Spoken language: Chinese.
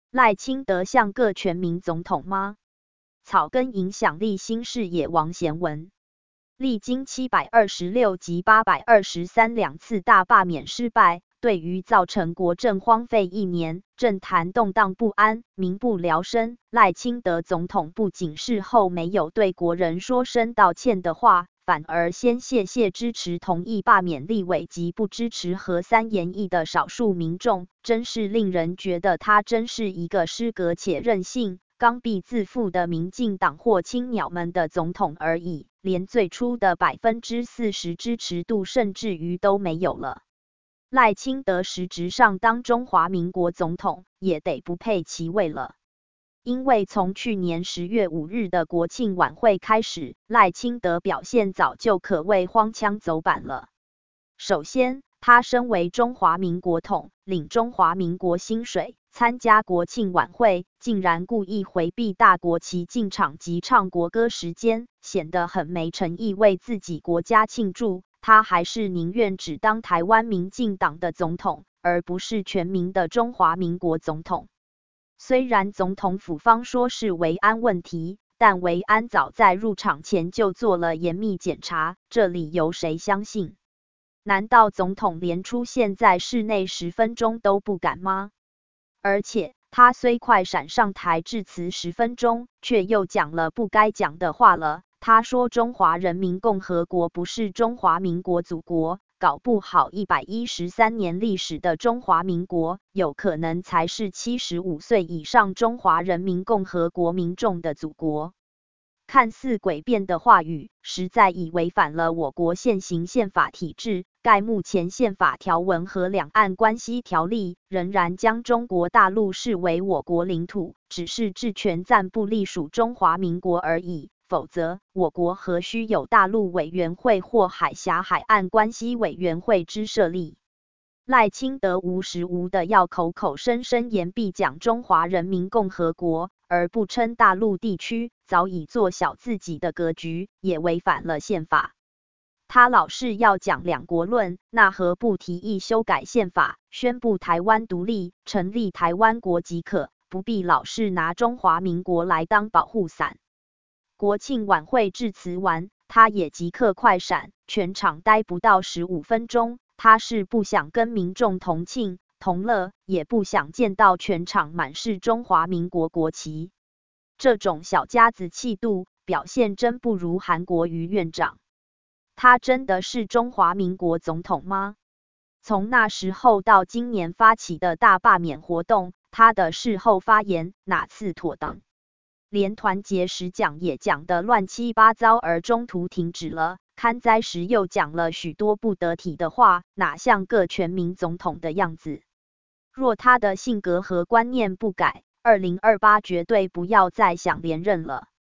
赖清德像个全民总统吗？草根影响力新视野王贤文。历经726及823两次大罢免失败，对于造成国政荒废1年、政坛动荡不安、民不聊生，赖清德总统不仅事后没有对国人说声道歉的话，反而先谢支持同意罢免立委及不支持核3研议的少数民众，真是令人觉得他真是一个失格且任性、刚愎自负的民进党或青鸟们的总统而已，连最初的40%支持度甚至于都没有了。赖清德实质上当中华民国总统，也得不配其位了。因为从去年10月5日的国庆晚会开始，赖清德表现早就可谓荒腔走板了。首先，他身为中华民国统，领中华民国薪水，参加国庆晚会，竟然故意回避大国旗进场及唱国歌时间，显得很没诚意为自己国家庆祝。他还是宁愿只当台湾民进党的总统，而不是全民的中华民国总统。虽然总统府方说是维安问题，但维安早在入场前就做了严密检查，这理由谁相信？难道总统连出现在室内10分钟都不敢吗？而且他虽快闪上台致辞10分钟，却又讲了不该讲的话了。他说中华人民共和国不是中华民国祖国，搞不好113年历史的中华民国，有可能才是75岁以上中华人民共和国民众的祖国。看似诡辩的话语，实在已违反了我国现行宪法体制。盖目前宪法条文和两岸关系条例仍然将中国大陆视为我国领土，只是治权暂不隶属中华民国而已。否则，我国何须有大陆委员会或海峡海岸关系委员会之设立？赖清德无时无的要口口声声言必讲中华人民共和国，而不称大陆地区，早已做小自己的格局，也违反了宪法。他老是要讲两国论，那何不提议修改宪法，宣布台湾独立，成立台湾国即可，不必老是拿中华民国来当保护伞。国庆晚会致辞完，他也即刻快闪，全场待不到15分钟。他是不想跟民众同庆同乐，也不想见到全场满是中华民国国旗。这种小家子气度，表现真不如韩国瑜院长。他真的是中华民国总统吗？从那时候到今年发起的大罢免活动，他的事后发言哪次妥当？连团结时讲也讲得乱七八糟，而中途停止了，刊灾时又讲了许多不得体的话，哪像个全民总统的样子？若他的性格和观念不改，2028绝对不要再想连任了。